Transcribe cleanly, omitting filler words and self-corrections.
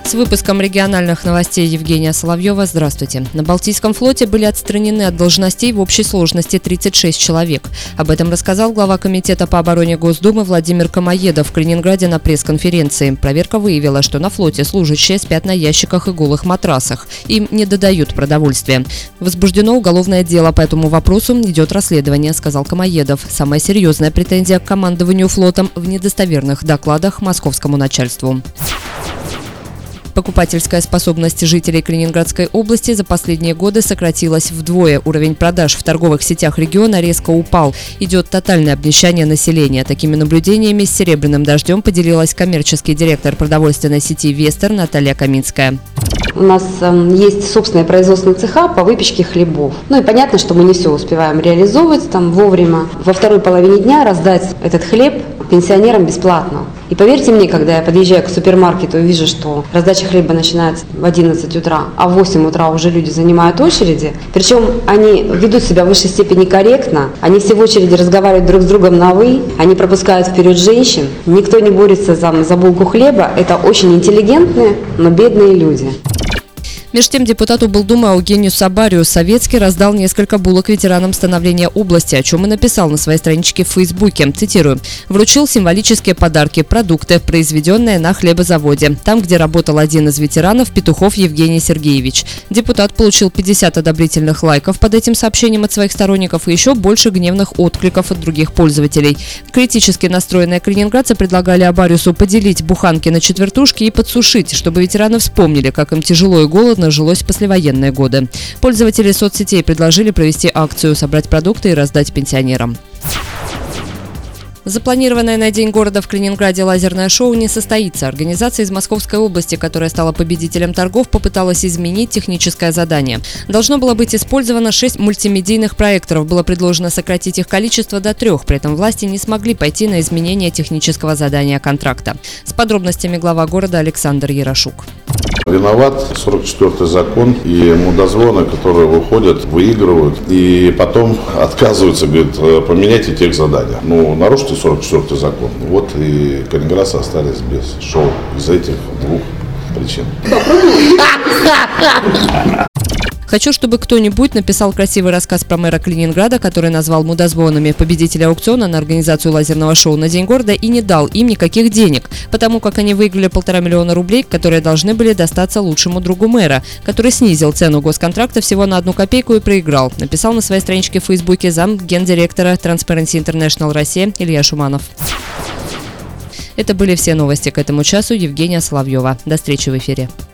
С выпуском региональных новостей Евгения Соловьева. Здравствуйте. На Балтийском флоте были отстранены от должностей в общей сложности 36 человек. Об этом рассказал глава комитета по обороне Госдумы Владимир Камоедов в Калининграде на пресс-конференции. Проверка выявила, что на флоте служащие спят на ящиках и голых матрасах. Им не додают продовольствия. Возбуждено уголовное дело по этому вопросу. Идет расследование, сказал Камоедов. Самая серьезная претензия к командованию флотом в недостоверных докладах московскому начальству. Покупательская способность жителей Калининградской области за последние годы сократилась вдвое. Уровень продаж в торговых сетях региона резко упал. Идет тотальное обнищание населения. Такими наблюдениями с «Серебряным дождем» поделилась коммерческий директор продовольственной сети «Вестер» Наталья Каминская. У нас есть собственные производственные цеха по выпечке хлебов. Ну и понятно, что мы не все успеваем реализовывать там вовремя. Во второй половине дня раздать этот хлеб пенсионерам бесплатно. И поверьте мне, когда я подъезжаю к супермаркету и вижу, что раздача хлеба начинается в 11 утра, а в 8 утра уже люди занимают очереди, причем они ведут себя в высшей степени корректно, они все в очереди разговаривают друг с другом на «вы», они пропускают вперед женщин, никто не борется за булку хлеба, это очень интеллигентные, но бедные люди. Между тем, депутат облдумы Аугению Сабарию Советский раздал несколько булок ветеранам становления области, о чем и написал на своей страничке в Фейсбуке. Цитирую. «Вручил символические подарки, продукты, произведенные на хлебозаводе, там, где работал один из ветеранов, Петухов Евгений Сергеевич». Депутат получил 50 одобрительных лайков под этим сообщением от своих сторонников и еще больше гневных откликов от других пользователей. Критически настроенные калининградцы предлагали Абариусу поделить буханки на четвертушки и подсушить, чтобы ветераны вспомнили, как им тяжело и голодно жилось в послевоенные годы. Пользователи соцсетей предложили провести акцию, собрать продукты и раздать пенсионерам. Запланированное на День города в Калининграде лазерное шоу не состоится. Организация из Московской области, которая стала победителем торгов, попыталась изменить техническое задание. Должно было быть использовано 6 мультимедийных проекторов. Было предложено сократить их количество до 3. При этом власти не смогли пойти на изменение технического задания контракта. С подробностями глава города Александр Ярошук. Виноват 44-й закон и мудозвоны, которые выходят, выигрывают и потом отказываются, говорят, поменяйте техзадания. Ну, нарушите 44-й закон. Вот и калининградцы остались без шоу из-за этих двух причин. Хочу, чтобы кто-нибудь написал красивый рассказ про мэра Калининграда, который назвал мудозвонами победителя аукциона на организацию лазерного шоу на День города и не дал им никаких денег, потому как они выиграли 1,5 миллиона рублей, которые должны были достаться лучшему другу мэра, который снизил цену госконтракта всего на 1 копейку и проиграл, написал на своей страничке в Фейсбуке замгендиректора Transparency International Россия Илья Шуманов. Это были все новости к этому часу. Евгения Соловьева. До встречи в эфире.